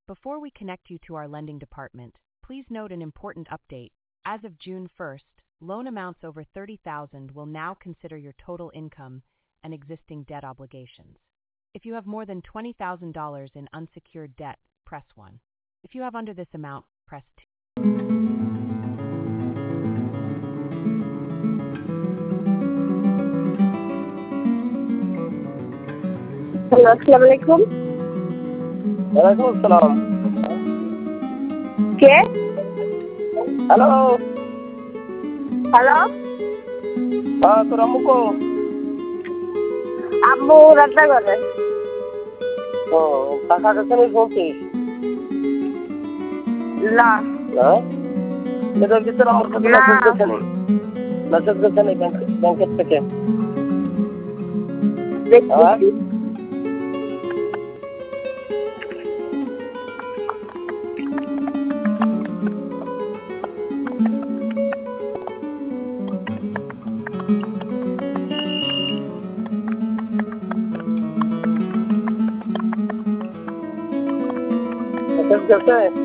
Before we connect you to our lending department, please note an important update. As of June 1st, loan amounts over $30,000 will now consider your total income and existing debt obligations. If you have more than $20,000 in unsecured debt, press 1. If you have under this amount, press 2. Hello, আসসালামু আলাইকুম। ওয়ালাইকুম আসসালাম। কে? Hello. Hello, হ্যাঁ, তোর আম্মু কো? আম্মু রান্না করে। ও, টাকা কাছে নেই বলছিস? না। হ্যাঁ, এটা কি তোর আমার কাছে না। মেসেজ গেছে নেই? মেসেজ গেছে নেই ব্যাংকের থেকে? দেখতেছি। মেসেজ গেছে?